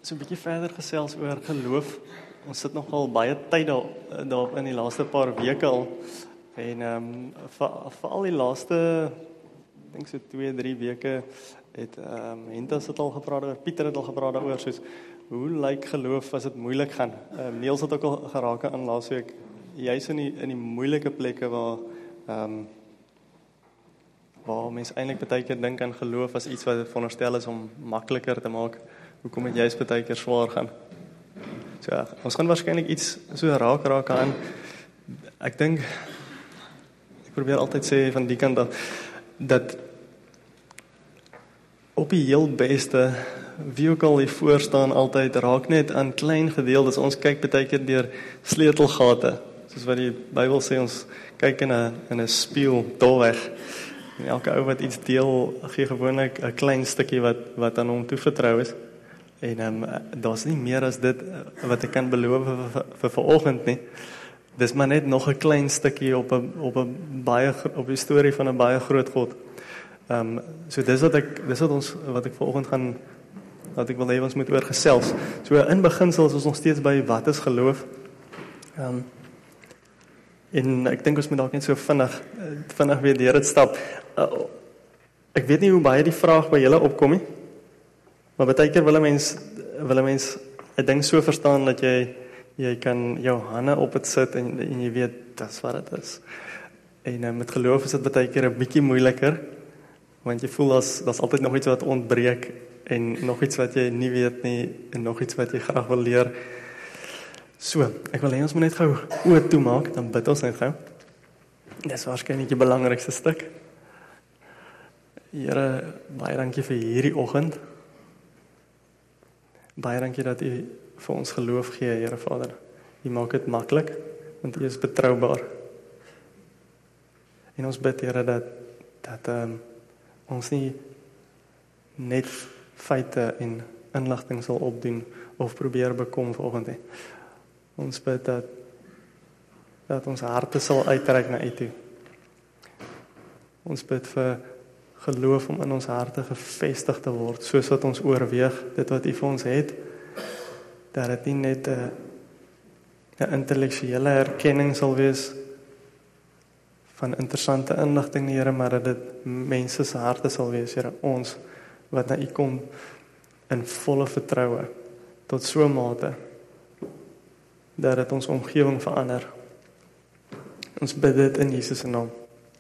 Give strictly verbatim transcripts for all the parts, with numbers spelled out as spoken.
so 'n bietjie verder gesels oor geloof. Ons sit nogal baie tyd daar daarop in die laaste paar weke al. En ehm um, vir veral die laaste ek dink so twee, drie weke het ehm um, Hentas het al gepraat oor, Pieter het al gepraat daaroor, soos hoe lyk geloof as dit moeilik gaan. Ehm um, Niels het ook al geraak aan laasweek. Jy's in die in die moeilike plekke waar ehm um, waar mense eintlik baie keer dink aan geloof as iets wat veronderstel is om makliker te maak. Hoekom het jy's baie keer swaar gaan? So, ja, ons gaan waarskynlik iets so raak raak aan. Ek dink ek probeer altyd sê van die kant dat dat op die heel beste wie ook al hier voor staan altyd raak net aan klein gedeeltes. Ons kyk baie keer deur sleutelgate. Soos wat die Bybel sê, ons kyk in 'n in 'n spieël doelweg. En elke ou wat iets deel, gee gewoonlik 'n klein stukkie wat wat aan hom toevertrou is. En um, daar's nie meer as dit wat ek kan beloof vir, vir vanoggend nie. Dis maar net nog 'n klein stukkie op 'n op 'n baie op die storie van 'n baie groot God. Ehm um, so dis wat ek dis wat ons wat ek vanoggend gaan wat ek wil hê ons moet oor gesels. So in beginsel is ons nog steeds by wat is geloof. Ehm um, en ek dink ons moet dalk net so vinnig vinnig weer deur dit stap. Uh, ek weet nie hoe baie die vraag by julle opkom nie. Maar baie keer wil 'n mens wil 'n mens 'n ding so verstaan dat jy jy kan jou hande op dit sit en en jy weet dis wat dit is. En uh, met geloof is dit baie keer 'n bietjie moeiliker want jy voel as daar's altyd nog iets wat ontbreek en nog iets wat jy nie weet nie en nog iets wat jy graag wil leer. So, ek wil hê ons moet net gou oë toemaak, dan bid ons net gou. Dis waarskynlik die belangrikste stuk. Here, baie dankie vir hierdie oggend. Baie dankie dat U vir ons geloof gee, Here Vader. U maak dit maklik, want U is betroubaar. En ons bid, Here, dat dat um, ons nie net feite en inligting sal opdoen of probeer bekom vanoggend nie. Ons bid dat dat ons harte sal uitreik na U toe. Ons bid vir geloof om in ons harte gevestig te word, soos wat ons oorweeg dit wat U vir ons het, dat dit nie net 'n 'n intellektuele erkenning sal wees van interessante inligting, Here, maar dat dit mense se harte sal wees, Here, ons wat na U kom in volle vertroue tot so 'n mate dat dit ons omgewing verander. Ons bid dit in Jesus se naam.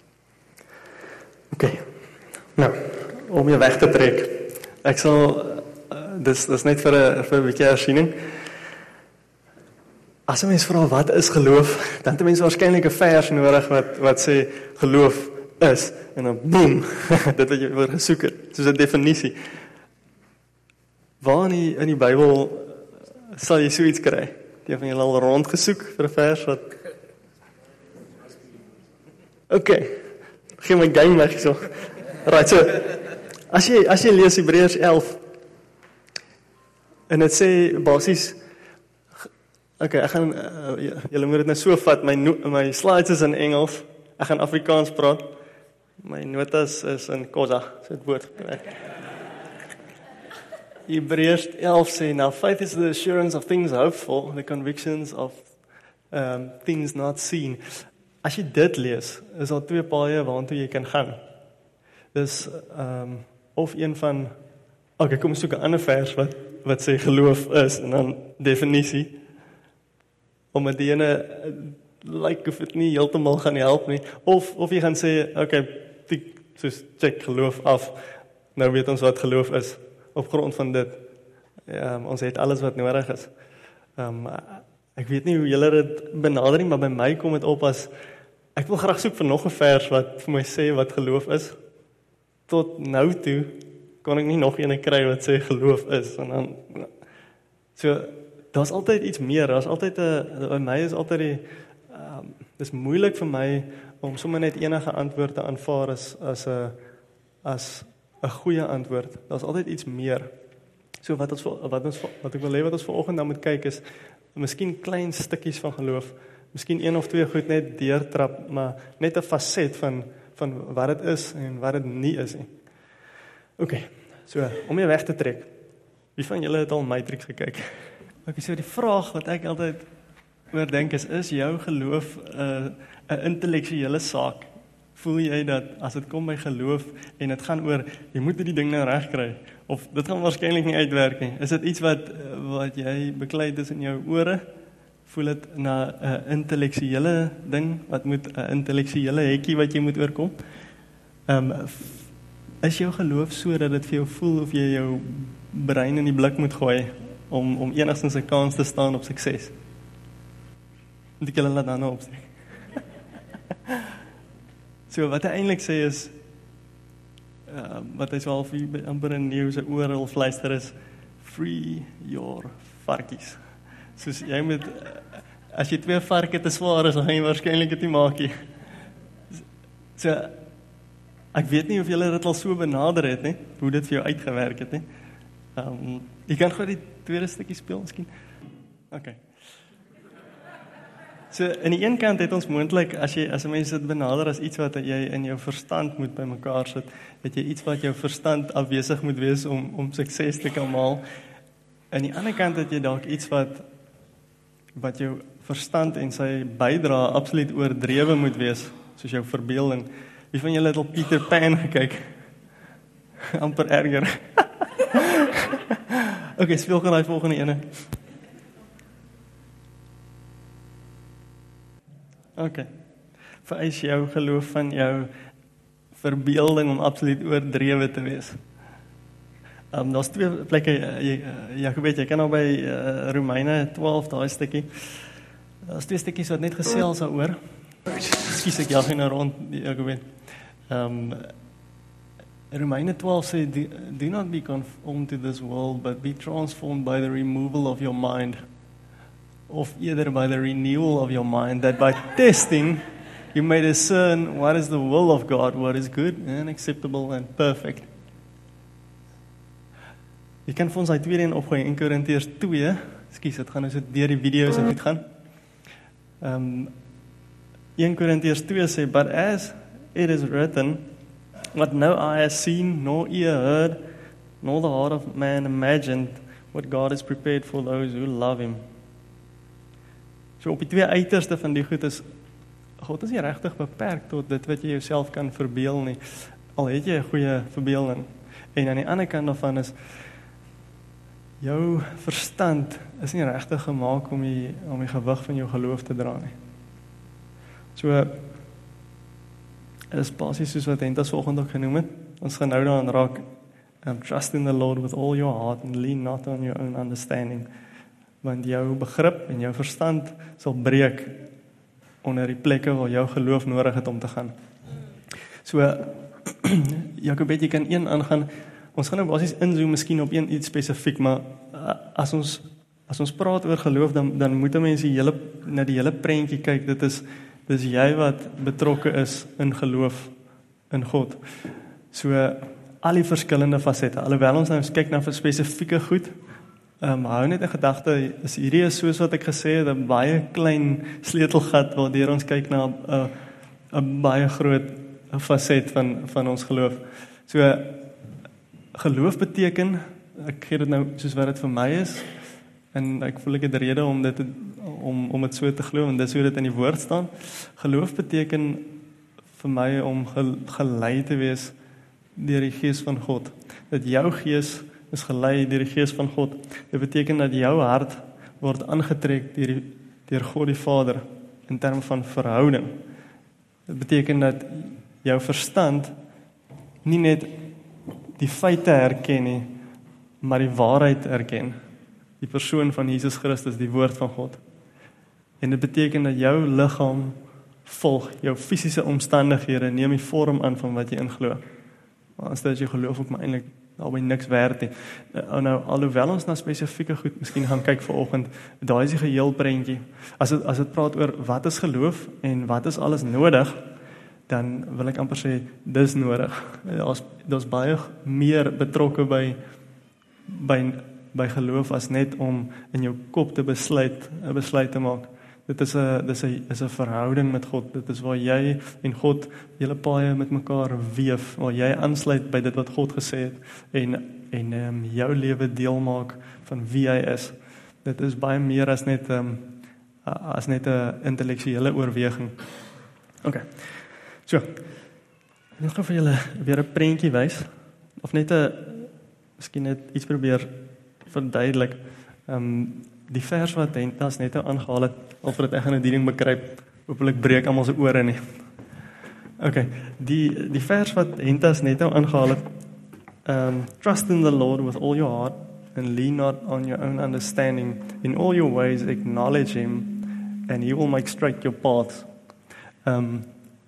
OK. Nou, om jou weg te trek. Ek sal uh, dis dis net vir 'n vir 'n bietjie hersiening. As 'n mens vra wat is geloof, dan het 'n mens waarskynlik 'n vers nodig wat wat sê geloof is en dan boem, dit wat jy oor gesoek het, soos 'n definisie. Waar in die, in die Bybel sal jy so iets kry? Die van julle al rondgesoek vir 'n vers wat OK. Geen my game weg so. Right, so as jy as jy lees Hebreërs elf en dit sê basies OK, ek gaan uh, julle moet dit nou so vat, my no, my slides is in Engels. Ek gaan Afrikaans praat. My notas is in Khoza, so dit woord. Hebreërs elf sê, now faith is the assurance of things hoped for, the convictions of um, things not seen. As jy dit lees, is daar twee paaie waartoe jy kan gaan. Dis um, of een van, ok, kom soek 'n ander vers wat wat sê geloof is en dan definisie. Omdat die ene lyk of dit nie heeltemal gaan help nie, of of jy gaan sê, ok, tik, soos check geloof af. Nou weet ons wat geloof is. Op grond van dit, um, ons het alles wat nodig is. Um, ek weet nie hoe julle dit benader nie, maar by my kom dit op as, ek wil graag soek vir nog 'n vers wat vir my sê wat geloof is. Tot nou toe, kon ek nie nog ene kry wat sê geloof is. En dan, so, daar's altyd iets meer, daar's altyd 'n, by my is altyd die, um, dis moeilik vir my, om sommer net enige antwoord te aanvaar as, as 'n, as 'n goeie antwoord. Daar's altyd iets meer. So wat ons wat ons wat ek wil hê wat ons vanoggend dan moet kyk is miskien klein stukkies van geloof, miskien een of twee goed net deurtrap, maar net 'n faset van van wat dit is en wat dit nie is nie. OK. So om jou weg te trek. Wie van julle het al Matrix gekyk? Okay, so die vraag wat ek altyd oor dink is, is jou geloof 'n uh, 'n intellektuele saak? Voel jy dat as dit kom by geloof en dit gaan oor, jy moet die ding nou regkry, of dit gaan waarskynlik nie uitwerk nie, is dit iets wat, wat jy beklei tussen jou ore? Voel dit na 'n uh, intellektuele ding, wat moet 'n uh, intellektuele hekkie wat jy moet oorkom? Um, is jou geloof so dat dit vir jou voel of jy jou brein in die blik moet gooi om, om enigstens 'n kans te staan op sukses? Moet ek julle laat dan nou opsê? So wat hy eintlik sê is, uh, wat hy so half amper in nieuws oral fluister is, free your varkies. Soos jy moet, as jy twee varke te swaar is, dan gaan jy waarskynlik dit nie maak nie. So, ek weet nie of julle dit al so benader het, nie, hoe dit vir jou uitgewerk het, nie. Um, jy kan gou die tweede stukkie speel, miskien. Okay. So, in die een kant het ons moontlik, as jy, as 'n mens dit benader as iets wat jy in jou verstand moet by mekaar sit, het jy iets wat jou verstand afwesig moet wees om, om sukses te kan maal. Aan die ander kant het jy dalk iets wat, wat jou verstand en sy bydra absoluut oordrewe moet wees, soos jou verbeelding. Wie van julle het al Peter Pan gekyk? Amper erger. Okay, speel gou die volgende ene. Okay. Vereis jou geloof van jou verbeelding om absoluut oordrewe te wees. Um, daar's twee plekke, jy, jy, ek weet, jy kan nou by uh, Romeine twaalf, daai stukkie. Daar's twee stukkies wat net gesels daaroor. Ekskuus, ek jaag nou rond, ek weet. Um, Romeine twaalf sê, do, do not be conformed to this world, but be transformed by the removal of your mind. Of either by the renewal of your mind, that by testing you may discern what is the will of God, what is good and acceptable and perfect. Jy kan vir ons die tweede een opgooi in Korintiërs twee, ekskuus, dit gaan nou so deur die video's en dit gaan. Um, een Korintiërs twee sê, but as it is written, what no eye has seen, nor ear heard, nor the heart of man imagined, what God has prepared for those who love him. So op die twee uiterste van die goed is, God is nie regtig beperk tot dit wat jy jouself kan verbeel nie, al het jy 'n goeie verbeelding. En aan die ander kant daarvan is, jou verstand is nie regtig gemaak om die, om die gewig van jou geloof te dra nie. So, is basies soos wat Hentas vanoggend ook genoem het, ons gaan nou daaraan raak, um, trust in the Lord with all your heart and lean not on your own understanding. Want jou begrip en jou verstand sal breek onder die plekke waar jou geloof nodig het om te gaan. So, Jakobet, jy kan een aangaan, ons gaan nou basies inzoom miskien op een iets spesifiek, maar as ons, as ons praat oor geloof, dan, dan moet mense die hele, na die hele prentjie kyk, dit is, dit is jy wat betrokke is in geloof, in God. So, al die verskillende fasette, alhoewel ons nou kyk na vir spesifieke goed, Um, hou net 'n gedagte, is hierdie is soos wat ek gesê het, 'n baie klein sleutelgat waardeur ons kyk na 'n 'n baie groot faset van van ons geloof. So geloof beteken, ek gee dit nou soos wat dit vir my is, en ek voel ek het rede om dit om om dit so te glo, en dit is hoe dit in die woord staan. Geloof beteken vir my om gelei te wees deur die Gees van God. Dat jou gees is gelei deur die Gees van God. Dit beteken dat jou hart word aangetrek deur die, deur God die Vader in terme van verhouding. Dit beteken dat jou verstand nie net die feite herken nie, maar die waarheid erken. Die persoon van Jesus Christus, die woord van God. En dit beteken dat jou liggaam volg, jou fisiese omstandighede neem die vorm aan van wat jy inglo. Maar as dit jy geloof ook maar eintlik albei niks werd nie. Nou, nou alhoewel ons na spesifieke goed miskien gaan kyk vanoggend, daai is die geheel prentjie. As dit as dit praat oor wat is geloof en wat is alles nodig, dan wil ek amper sê dis nodig. Daar's daar's baie meer betrokke by by by geloof as net om in jou kop te besluit 'n besluit te maak. Dit is 'n dis 'n is 'n verhouding met God. Dit is waar jy en God julle paai met mekaar weef, waar jy aansluit by dit wat God gesê het en en um, jou lewe deel maak van wie hy is. Dit is baie meer as net um, as net 'n intellektuele oorweging. OK. So, ek gaan vir julle weer 'n prentjie wys of net 'n miskien net iets probeer verduidelik. Um, die vers wat Hentas net nou aangehaal het, of dat ek gaan 'n ding bekryp, hoopelik breek almal se ore nie. OK, die die vers wat Hentas net nou aangehaal het, um, trust in the Lord with all your heart and lean not on your own understanding. In all your ways acknowledge him and he will make straight your paths. Um,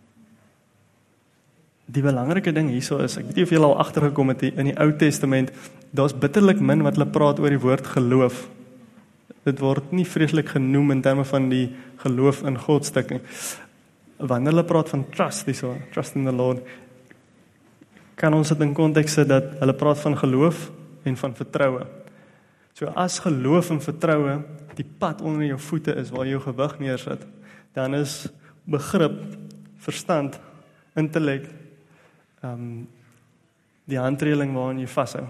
die belangrike ding hierso is, ek weet nie of julle al agtergekom het in die Ou Testament, daar's bitterlik min wat hulle praat oor die woord geloof. Dit word nie vreeslik genoem in terme van die geloof in God stuk nie. Wanneer hulle praat van trust, hierso, trust in the Lord, kan ons dit in konteks sit dat hulle praat van geloof en van vertroue. So as geloof en vertroue die pad onder jou voete is waar jy jou gewig neersit, dan is begrip, verstand, intellek, um, die handreëling waarin jy vashou.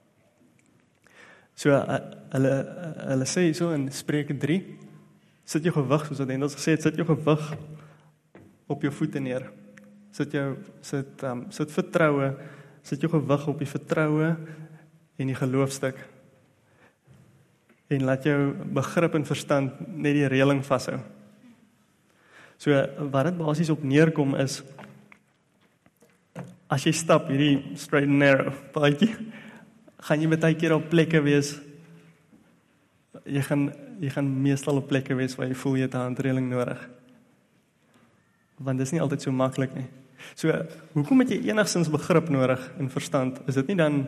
So uh, hulle uh, hulle sê so in Spreuke drie, sit jou gewig, soos wat Hendels gesê het, sit jou gewig op jou voete neer. Sit jou sit um, sit vertroue, sit jou gewig op die vertroue en die geloofstuk. En laat jou begrip en verstand net die reëling vashou. So wat dit basies op neerkom is, as jy stap hierdie straight and narrow paadjie, gaan jy baie keer op plekke wees, jy gaan, jy gaan meestal op plekke wees waar jy voel jy het 'n handreëling nodig. Want dit is nie altyd so maklik nie. So, hoekom het jy enigstens begrip nodig en verstand? Is dit nie dan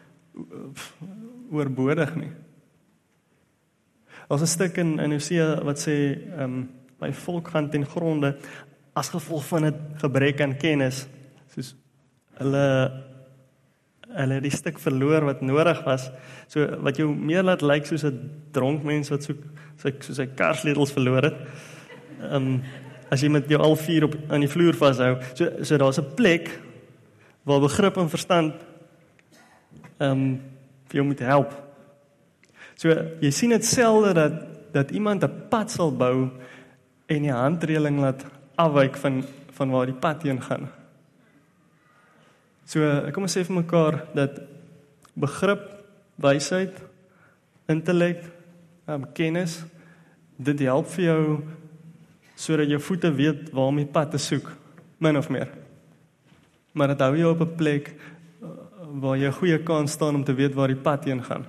oorbodig nie? Daar's 'n stuk in, in Hosea wat sê, um, my volk gaan ten gronde as gevolg van 'n gebrek aan kennis, soos hulle hulle het die stuk verloor wat nodig was, so wat jou meer laat lyk soos 'n dronk mens wat soek, soos sy karsleutels verloor het, um, as jy met jou al vier op aan die vloer vashou, so, so daar's 'n plek waar begrip en verstand um, vir jou moet help. So jy sien dit selde dat, dat iemand 'n pad sal bou en die handreëling laat afwyk van, van waar die pad heen gaan. So, kom ons sê vir mekaar dat begrip, wysheid, intellek, um, kennis, dit help vir jou sodat jou voete weet waar om die pad te soek, min of meer. Maar dit hou jou op 'n plek waar jy 'n goeie kans staan om te weet waar die pad heen gaan.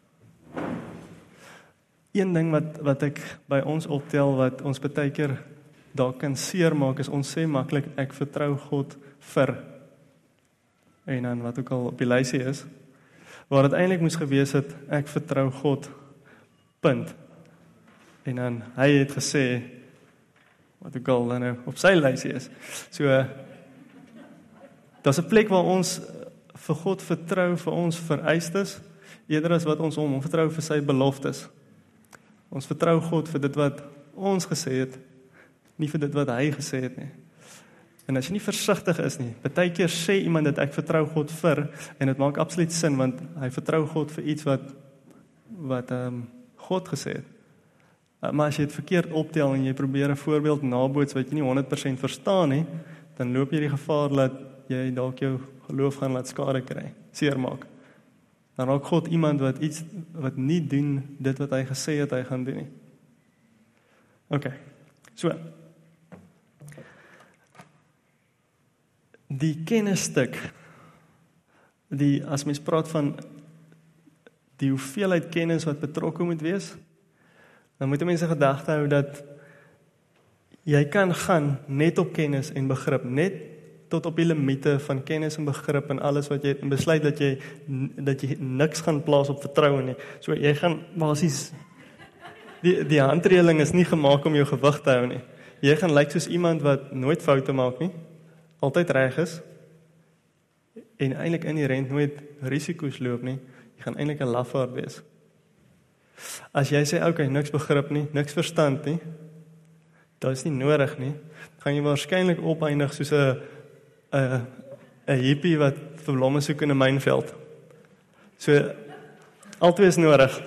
Een ding wat wat ek by ons optel wat ons baie keer daar kan seermaak is ons sê maklik ek vertrou God vir en dan wat ook al op die lysie is, waar dit eintlik moes gewees het, ek vertrou God, punt. En dan, hy het gesê, wat ook al dan nou op sy lysie is. So, daar's 'n plek waar ons vir God vertrou, vir ons vereistes, eerder as wat ons hom vertrou vir sy beloftes. Ons vertrou God vir dit wat ons gesê het, nie vir dit wat hy gesê het nie. En as jy nie versigtig is nie, baie keer sê iemand dat ek vertrou God vir, en dit maak absoluut sin, want hy vertrou God vir iets wat, wat um, God gesê het. Uh, maar as jy dit verkeerd optel en jy probeer 'n voorbeeld naboots wat jy nie honderd persent verstaan nie, dan loop jy die gevaar dat jy dalk jou geloof gaan laat skade kry, seermaak. Dan raak God iemand wat iets wat nie doen dit wat hy gesê het hy gaan doen nie. OK. So. Die kennisstuk, die as mens praat van die hoeveelheid kennis wat betrokke moet wees, dan moet mense gedagte hou dat jy kan gaan net op kennis en begrip, net tot op die limite van kennis en begrip en alles wat jy en besluit dat jy dat jy niks gaan plaas op vertroue nie. So jy gaan basies die die handreëling is nie gemaak om jou gewig te hou nie. Jy gaan lyk soos iemand wat nooit foute maak nie, altyd reg is en eintlik inherënt nooit risiko's loop nie. Jy gaan eintlik 'n lafaard wees. As jy sê okay, niks begrip nie, niks verstand nie, dit is nie nodig nie, gaan jy waarskynlik opeindig soos 'n 'n 'n hippie wat vir blomme soek in 'n mynveld. So, albei is nodig.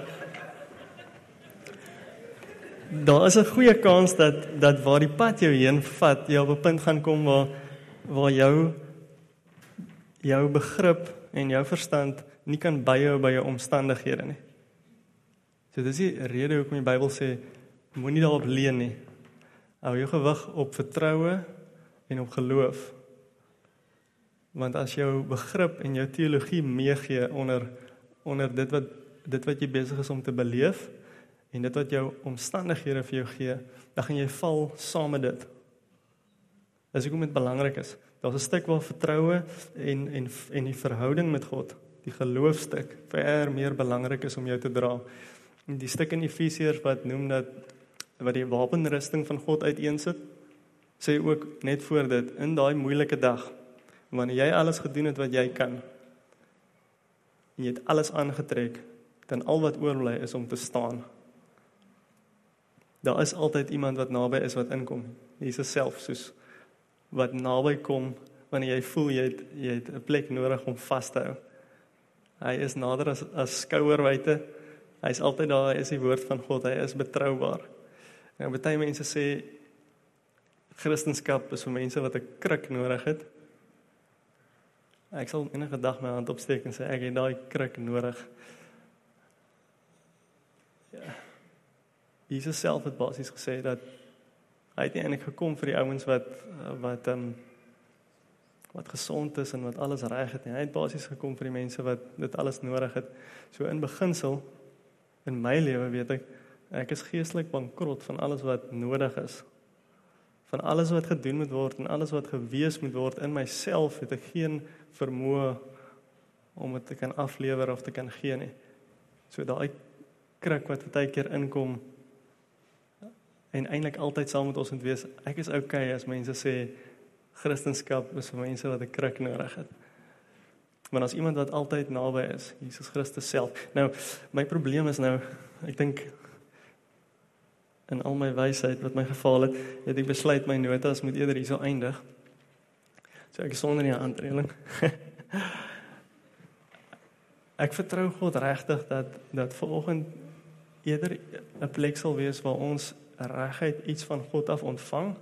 Daar is 'n goeie kans dat dat waar die pad jou heen vat, jy op 'n punt gaan kom waar waar jou jou begrip en jou verstand nie kan byhou by jou omstandighede nie. So dis die rede hoekom die Bybel sê, moenie daarop leun nie. Hou jou gewig op vertroue en op geloof. Want as jou begrip en jou teologie meegee onder onder dit wat dit wat jy besig is om te beleef en dit wat jou omstandighede vir jou gee, dan gaan jy val saam met dit. Dis hoekom dit belangrik is. Daar's 'n stuk waar vertroue en en en die verhouding met God, die geloofstuk, ver meer belangrik is om jou te dra. En die stuk in Efesiërs wat noem dat wat die wapenrusting van God uiteensit, sê ook net voor dit, in daai moeilike dag, wanneer jy alles gedoen het wat jy kan, en jy het alles aangetrek, dan al wat oorbly is om te staan. Daar is altyd iemand wat naby is wat inkom. Jesus self, soos wat naby kom, wanneer jy voel jy het, jy het 'n plek nodig om vas te hou. Hy is nader as, as skouerwyte, hy is altyd daar, hy is die woord van God, hy is betroubaar. En baie mense sê, Christendom is vir mense wat 'n kruk nodig het. Ek sal enige dag my hand opsteek en sê, ek het daai kruk nodig. Ja. Jesus self het basies gesê dat hy het nie eintlik gekom vir die ouens wat wat um, wat gesond is en wat alles reg het nie. Hy het basies gekom vir die mense wat dit alles nodig het. So in beginsel, in my lewe weet ek, ek is geestelik bankrot van alles wat nodig is. Van alles wat gedoen moet word en alles wat gewees moet word in myself, het ek geen vermoë om dit te kan aflewer of te kan gee nie. So daai kruk wat baie keer inkom en eintlik altyd saam met ons moet wees, ek is okay as mense sê Christendom is vir mense wat 'n kruk nodig het. Maar as iemand wat altyd naby is, Jesus Christus self. Nou, my probleem is nou, ek dink in al my wysheid wat my geval het, het ek besluit my notas moet eerder hierso eindig. So ek is sonder die aantreling. Ek vertrou God regtig dat dat vanoggend eerder 'n plek sal wees waar ons regtig iets van God af ontvang,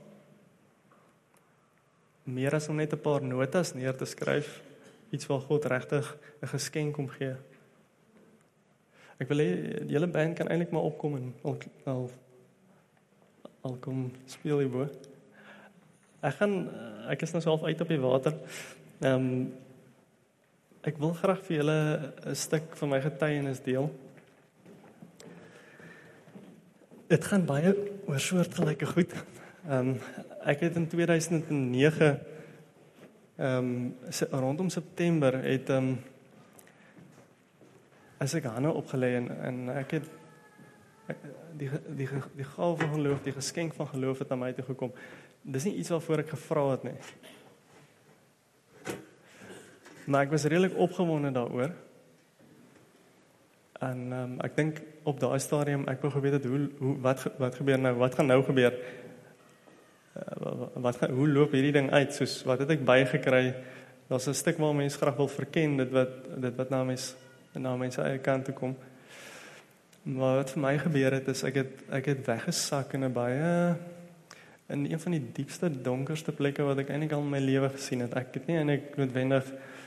meer as om net 'n paar notas neer te skryf, iets waar God regtig 'n geskenk om gee. Ek wil hê die hele band kan eintlik maar opkom en al, al, al kom speel hierbo. Ek gaan, ek is nou self uit op die water. Ehm um, ek wil graag vir julle 'n stuk van my getuienis deel. Dit gaan baie oor soortgelyke goed. Um, ek het in tweeduisend nege, um, rondom September, het um, as ek Hanne opgelê en, en ek het ek, die, die, die gawe van geloof, die geskenk van geloof het na my toe gekom. Dis nie iets waarvoor ek gevra het nie. Maar ek was redelik opgewonde daaroor. En um, ek dink op daai stadium, ek wou geweet het, hoe, hoe, wat, wat gebeur nou, wat gaan nou gebeur? Uh, wat gaan, hoe loop hierdie ding uit? Soos, wat het ek bygekry? Daar's 'n stuk waar mense graag wil verken, dit wat, dit wat na mense, na mense eie kant toe kom. Maar wat vir my gebeur het, is ek het, ek het weggesak in 'n baie, in een van die diepste, donkerste plekke wat ek eintlik al in my lewe gesien het. Ek het nie eintlik noodwendig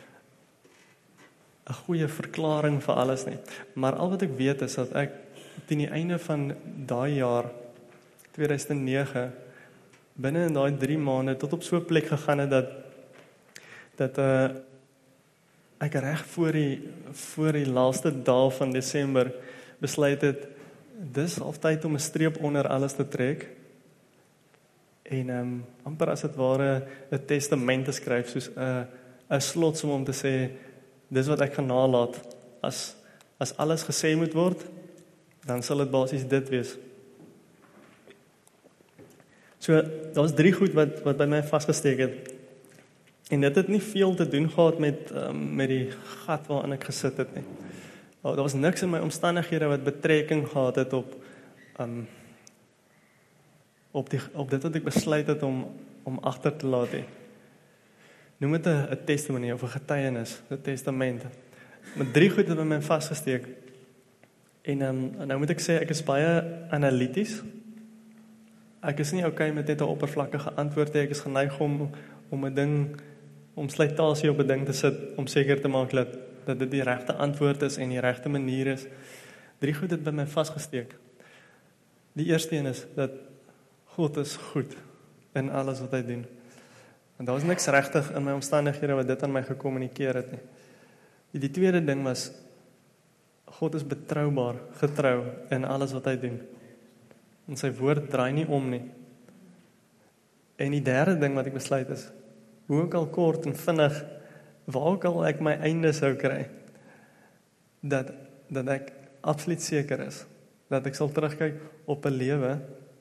'n goeie verklaring vir alles nie. Maar al wat ek weet is dat ek teen die einde van daai jaar, tweeduisend nege, binne in daai drie maande tot op so 'n plek gegaan het dat dat uh, ek reg voor die voor die laaste dae van Desember besluit het, dis al tyd om 'n streep onder alles te trek en um, amper as dit ware 'n testament te skryf, soos 'n uh, 'n slotsom om te sê, dis wat ek gaan nalaat. As as alles gesê moet word, dan sal dit basies dit wees. So, daar was drie goed wat wat by my vasgesteek het. En dit het nie veel te doen gehad met um, met die gat waarin ek gesit het nie. Daar was niks in my omstandighede wat betrekking gehad het op um, op die op dit wat ek besluit het om om agter te laat hê. Noem dit 'n testimony of 'n getuienis, 'n testament. Met drie goed het by my vasgesteek. En um, nou moet ek sê, ek is baie analyties. Ek is nie okay met net 'n oppervlakkige antwoord nie. Ek is geneig om om 'n ding, om slytasie op 'n ding te sit, om seker te maak dat, dat dit die regte antwoord is en die regte manier is. Drie goed het by my vasgesteek. Die eerste een is, dat God is goed in alles wat hy doen. En daar was niks regtig in my omstandighede wat dit aan my gekommunikeer het nie. Die tweede ding was, God is betroubaar, getrou in alles wat hy doen. En sy woord draai nie om nie. En die derde ding wat ek besluit is, hoe ook al kort en vinnig, waar ook al ek my einde sou kry, dat, dat ek absoluut seker is, dat ek sal terugkyk op 'n lewe,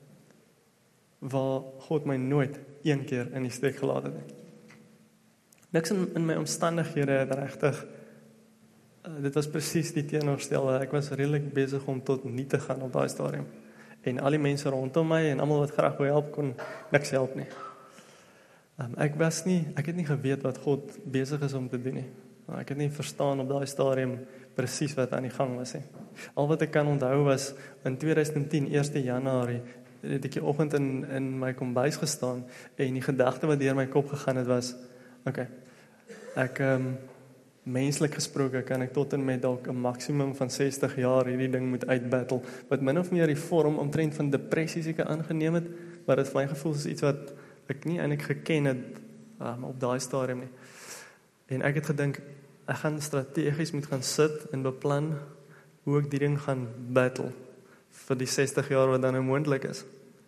waar God my nooit een keer in die steek gelaat het nie. Niks in, in my omstandighede het regtig, uh, dit was presies die teenoorstelde, ek was redelik besig om tot nie te gaan op daai stadium. En al die mense rondom my, en almal wat graag wou help, kon niks help nie. Um, ek was nie, ek het nie geweet wat God besig is om te doen nie. Ek het nie verstaan op daai stadium presies wat aan die gang was nie. Al wat ek kan onthou was, in tweeduisend tien, eerste Januarie, het ek die oggend in, in my kombuis gestaan, en die gedagte wat deur my kop gegaan het was, oké, okay, ek, um, menslik gesproke, kan ek tot en met dalk 'n maksimum van sestig jaar hierdie ding moet uitbattle, wat min of meer die vorm omtrent van depressie seker aangeneem het, maar dit vir my gevoel is iets wat ek nie eintlik geken het um, op daai stadium nie. En ek het gedink, ek gaan strategies moet gaan sit en beplan hoe ek die ding gaan battle vir die sestig jaar wat dan nou moontlik is.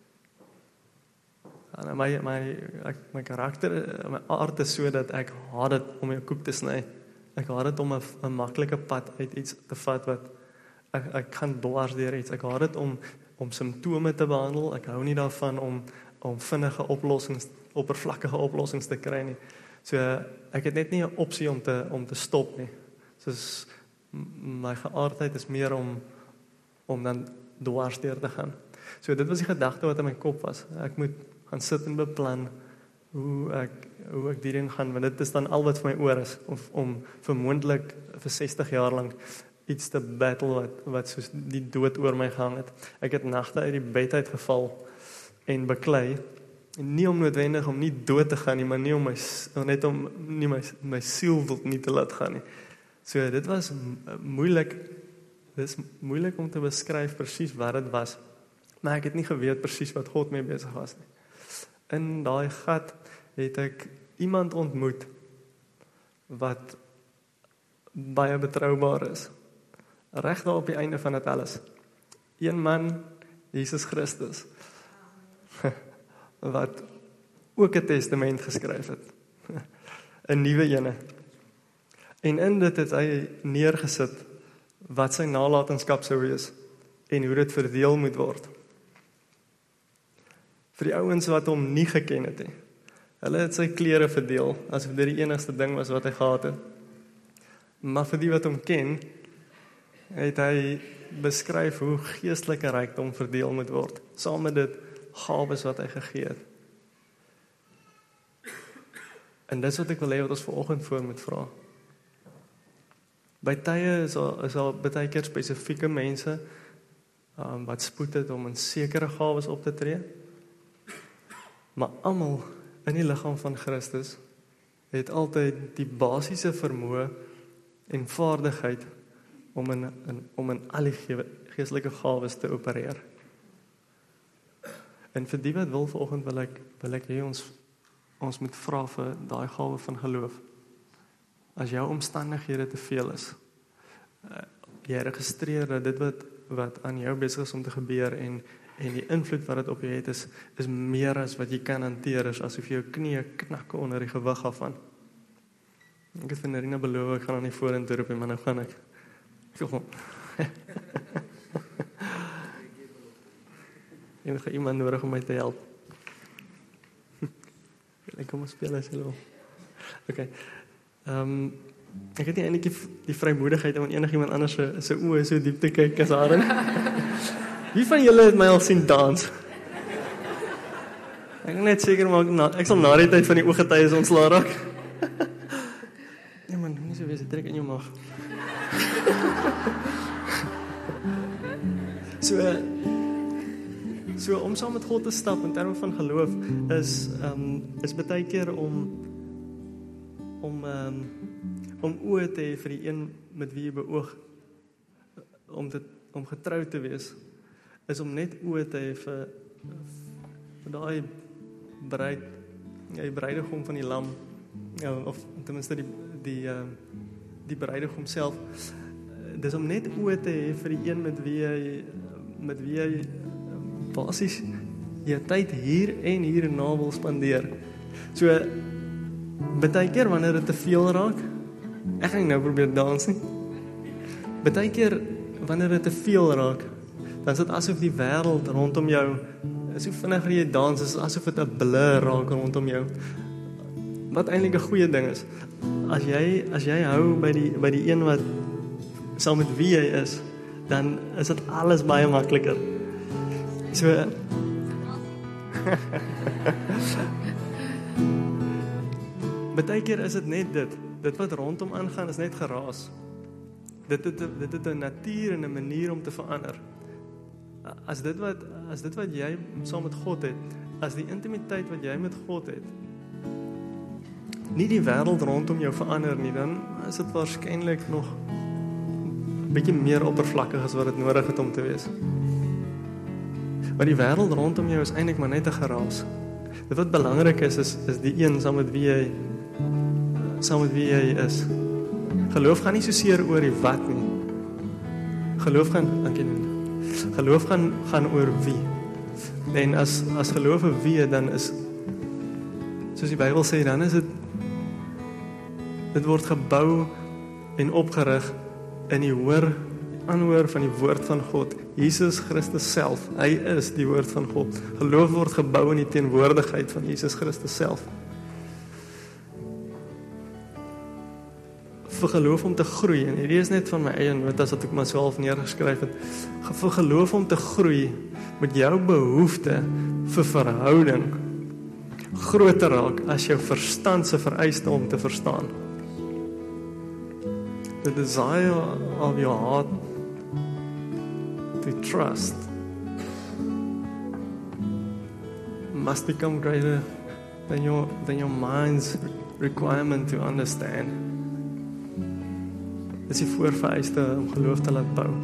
En my, my, ek, my karakter, my aard is so dat ek haat dit om jou koek te sny. Ek haat dit om 'n 'n maklike pad uit iets te vat wat ek, ek kan dwars deur iets. Ek haat dit om om simptome te behandel. Ek hou nie daarvan om om vinnige oplossings, oppervlakkige oplossings te kry nie. So ek het net nie 'n opsie om te om te stop nie. Soos my geaardheid is meer om om dan dwars deur te gaan. So dit was die gedagte wat in my kop was. Ek moet gaan sit en beplan hoe ek hoe ek die ding gaan, want dit is dan al wat vir my oor is, om, om vermoedelijk vir sestig jaar lang iets te battle wat, wat soos die dood oor my gehang het. Ek het nagte uit die bed uitgeval en beklei, en nie om noodwendig om nie dood te gaan nie, maar nie om my, net om nie my, my siel wil nie te laat gaan nie. So dit was moeilik, dit is moeilik om te beskryf presies wat dit was, maar ek het nie geweet presies wat God mee besig was nie. In daai gat het ek iemand ontmoet wat baie betroubaar is. Reg daar op die einde van dit alles. Een man, Jesus Christus, wat ook 'n testament geskryf het. 'n Nuwe ene. En in dit het hy neergesit wat sy nalatenskap sou wees en hoe dit verdeel moet word. Vir die ouens wat hom nie geken het nie. Hulle het sy klere verdeel, asof dit die enigste ding was wat hy gehad het. Maar vir die wat hom ken, het hy beskryf hoe geestelike rykdom verdeel moet word, saam met dit gawes wat hy gegee het. En dis wat ek wil hê wat ons vanoggend voor moet vra. By tye is daar, is daar baie keer spesifieke mense um, wat spoed het om in sekere gawes op te tree, maar almal in die liggaam van Christus het altyd die basiese vermoë en vaardigheid om in, in, om in al die geestelike gawes te opereer. En vir die wat wil vanoggend wil ek, wil ek hê ons, ons moet vra vir daai gawe van geloof. As jou omstandighede te veel is, uh, jy registreer dat dit wat, wat aan jou besig is om te gebeur en En die invloed wat dit op jou het is, is meer as wat jy kan hanteer, is asof jou knie knakke onder die gewig af van. Ek het vir Nerina beloof, ek gaan nou nie vorentoe roep, maar nou gaan ek. Ek gaan. Ek het iemand nodig om my te help. Ek kom ons speel as hulle. Okay. Um, ek het nie eintlik die, die vrymoedigheid om enigiemand anders se se oë so diep te kyk as haar. Wie van julle het my al sien dans? Ek net seker maak, na, ek sal na die tyd van die ooggetuies ontslaa raak. Nee man, nie so wees, trek in jou maag. So, so om saam met God te stap in terme van geloof is, um, is baie keer om om, um, om oë te hê vir die een met wie jy beoog om, te, om getrou te wees, is om net oë te hê vir, vir daai bruid, die bruidegom van die lam, ja, of ten minste die, die, uh, die bruidegom self. Dis om net oë te hê vir die een met wie jy, met wie jy basies jy tyd hier en hier na wil spandeer. So, baie keer wanneer dit te veel raak, ek gaan nou probeer dans nie. Baie keer wanneer dit te veel raak, dan is dit asof die wêreld rondom jou, so vinniger jy dans, is asof dit 'n blur raak rondom jou. Wat eintlik 'n goeie ding is. As jy as jy hou by die by die een wat saam met wie jy is, dan is dit alles baie makliker. So baie keer is dit net dit. Dit wat rondom aangaan is net geraas. Dit het dit het 'n natuur en 'n manier om te verander. As dit wat as dit wat jy saam met God het, as die intimiteit wat jy met God het, nie die wêreld rondom jou verander nie, dan is dit waarskynlik nog 'n bietjie meer oppervlakkig as wat dit nodig het om te wees. Maar die wêreld rondom jou is eintlik maar net 'n geraas. Dit wat belangrik is, is, is die een saam met wie jy saam met wie jy is. Geloof gaan nie so seer oor die wat nie. Geloof gaan, dankie nie. Geloof gaan, gaan oor wie. En as, as geloof 'n wie, dan is, soos die Bybel sê, dan is dit, dit word gebou en opgerig in die hoor, aanhoor van die woord van God. Jesus Christus self, hy is die woord van God. Geloof word gebou in die teenwoordigheid van Jesus Christus self. Vir geloof om te groei, en hierdie is net van my eie notas wat ek myself neergeskryf het, vir geloof om te groei, met jou behoefte vir verhouding groter raak as jou verstand se vereiste om te verstaan. The desire of your heart to trust must become greater than your, than your mind's requirement to understand. Dis die voorvereiste om geloof te laat bou.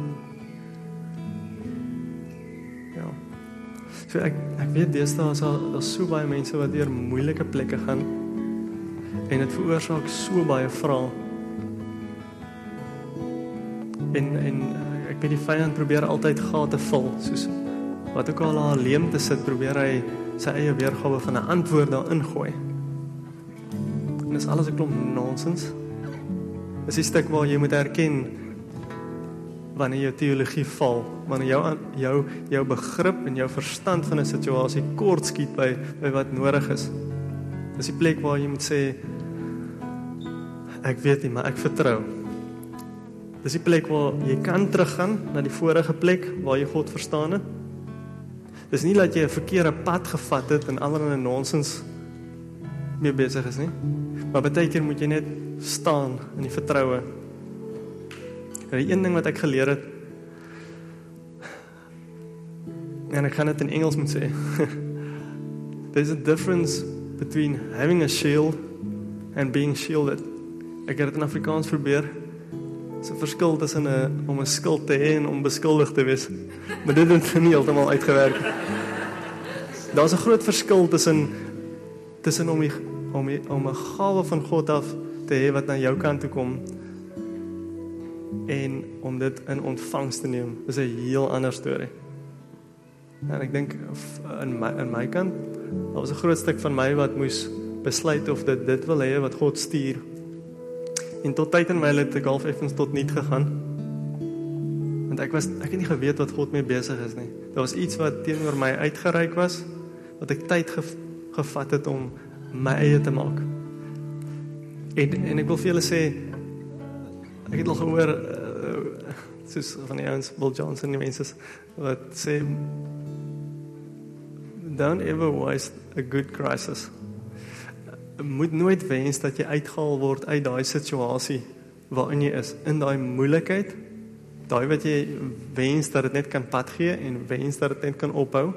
Ja. So ek, ek weet deesdae is daar so baie mense wat deur moeilike plekke gaan en dit veroorsaak so baie vrae. En, en ek weet die vyand probeer altyd gate vul, soos wat ook al haar leemte sit, probeer hy sy eie weergawe van 'n antwoord daarin gooi. En dis alles 'n klomp nonsens. Dis die stuk waar jy moet erken wanneer jou teologie val, wanneer jou, jou, jou begrip en jou verstand van 'n situasie kort skiet by, by wat nodig is. Dis die plek waar jy moet sê, ek weet nie, maar ek vertrou. Dis die plek waar jy kan teruggaan na die vorige plek waar jy God verstaan het. Dis nie dat jy 'n verkeerde pad gevat het en allerlei nonsens mee besig is nie. Maar baie keer moet jy net staan in die vertroue. En die een ding wat ek geleer het, en ek gaan dit in Engels moet sê, there's a difference between having a shield and being shielded. Ek het dit in Afrikaans probeer. Dis 'n verskil tussen 'n om 'n skild te hê en om beskuldig te wees. Maar dit het nie heeltemal uitgewerk. Daar's 'n groot verskil tussen tussen om die, om die, om 'n gawe van God af te hê wat na jou kant toe kom en om dit in ontvangs te neem. Dis 'n heel ander storie. En ek dink in my in my kant, daar was 'n groot stuk van my wat moes besluit of dit dit wil hê wat God stuur. En tot tyd en myle het ek half effens tot niet gegaan. Want ek was ek het nie geweet wat God mee besig is nie. Daar was iets wat teenoor my uitgereik was, wat ek tyd ge, gevat het om my eie te maak. En, en ek wil vir julle sê, ek het al gehoor, uh, soos van die ouens, Bill Johnson, die mense, wat sê, don't ever waste a good crisis. Moet nooit wens dat jy uitgehaal word uit daai situasie waarin jy is, in daai moeilikheid, daai wat jy wens dat dit net kan pad gee en wens dat dit net kan ophou.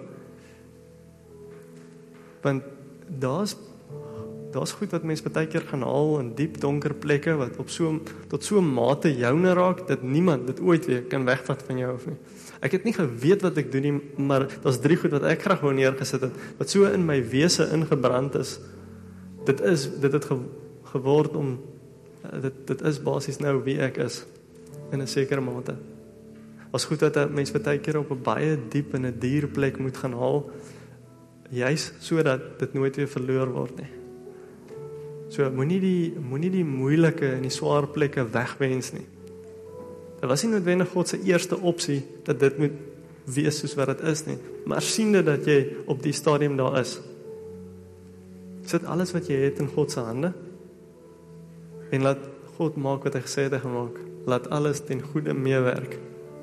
Want daar's daar's goed wat mense baie keer gaan haal in diep donker plekke wat op so tot so 'n mate joune raak dat niemand dit ooit weer kan wegvat van jou of nie. Ek het nie geweet wat ek doen nie, maar daar's drie goed wat ek graag wou neergesit het wat so in my wese ingebrand is. Dit is dit het ge, geword om dit dit is basies nou wie ek is in 'n sekere mate. Was goed dat 'n mens baie keer op 'n baie diep en 'n dier plek moet gaan haal, juis sodat dit nooit weer verloor word nie. So moenie die moenie die moeilike en die swaar plekke wegwens nie. Dit was nie noodwendig God se eerste opsie dat dit moet wees soos wat dit is nie, maar siende dat jy op die stadium daar is. Sit alles wat jy het in God se hande en laat God maak wat hy gesê het hy gaan maak. Laat alles ten goeie meewerk.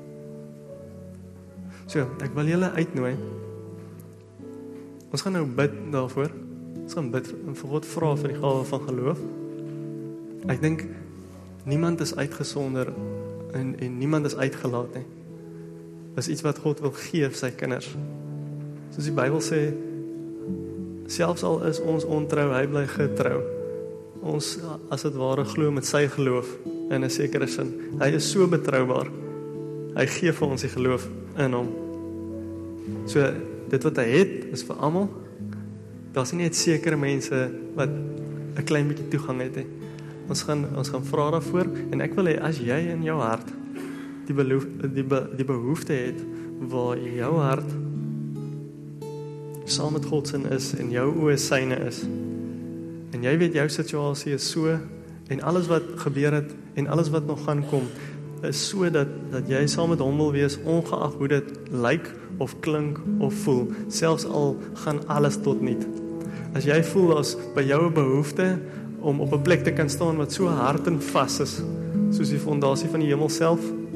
So, ek wil julle uitnooi. Ons gaan nou bid daarvoor. Ons gaan bid en vir God vra vir die gawe van geloof. Ek dink niemand is uitgesonder en, en niemand is uitgelaat nie. Dit is iets wat God wil gee vir sy kinders. Soos die Bybel sê, selfs al is ons ontrou, hy bly getrou. Ons, as dit ware, glo met sy geloof in 'n sekere sin. Hy is so betroubaar. Hy gee vir ons die geloof in hom. So, dit wat hy het, is vir almal. Daar's nie net sekere mense wat 'n klein bietjie toegang het nie. Ons gaan ons gaan vra daarvoor en ek wil hê as jy in jou hart die behoefte die, be, die behoefte het waar jou hart saam met God se is en jou oë syne is. En jy weet jou situasie is so en alles wat gebeur het en alles wat nog gaan kom is so dat dat jy saam met hom wil wees ongeag hoe dit lyk of klink of voel, selfs al gaan alles tot niet. As jy voel as by jou 'n behoefte om op 'n plek te kan staan wat so hard en vas is, soos die fondasie van die hemel self,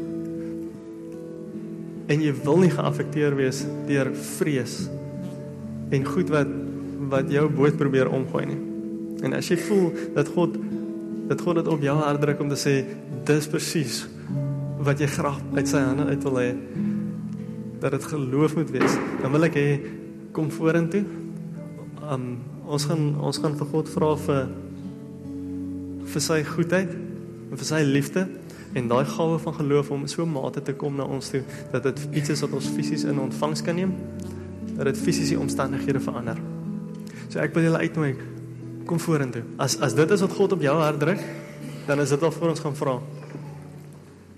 en jy wil nie geaffekteer wees deur vrees en goed wat wat jou boot probeer omgooi nie. En as jy voel dat God dat God dit op jou hart druk om te sê dis presies wat jy graag uit sy hande uit wil hê, dat dit geloof moet wees, dan wil ek hê kom vorentoe. Um, ons gaan ons gaan vir God vra vir vir sy goedheid en vir sy liefde en daai gawe van geloof om so 'n mate te kom na ons toe dat dit iets is wat ons fisies in ontvangs kan neem, dat dit fisies die omstandighede verander. So ek wil julle uitnooi, kom vorentoe. As as dit is wat God op jou hart druk, dan is dit al vir ons gaan vra.